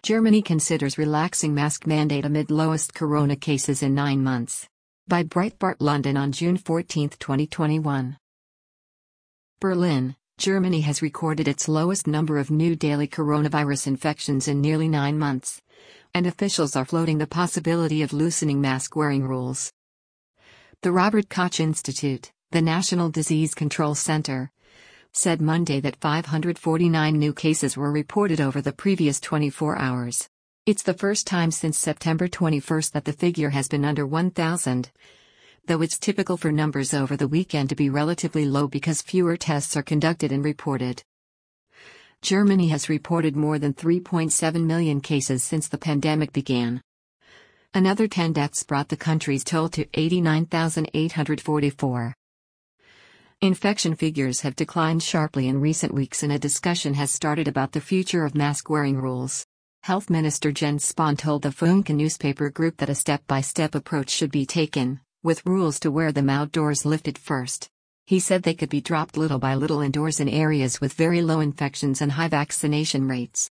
Germany considers relaxing mask mandate amid lowest corona cases in 9 months. By Breitbart London on June 14, 2021. Berlin, Germany has recorded its lowest number of new daily coronavirus infections in nearly 9 months. And officials are floating the possibility of loosening mask-wearing rules. The Robert Koch Institute, the National Disease Control Center, said Monday that 549 new cases were reported over the previous 24 hours. It's the first time since September 21 that the figure has been under 1,000, though it's typical for numbers over the weekend to be relatively low because fewer tests are conducted and reported. Germany has reported more than 3.7 million cases since the pandemic began. Another 10 deaths brought the country's toll to 89,844. Infection figures have declined sharply in recent weeks, and a discussion has started about the future of mask-wearing rules. Health Minister Jens Spahn told the Funke newspaper group that a step-by-step approach should be taken, with rules to wear them outdoors lifted first. He said they could be dropped little by little indoors in areas with very low infections and high vaccination rates.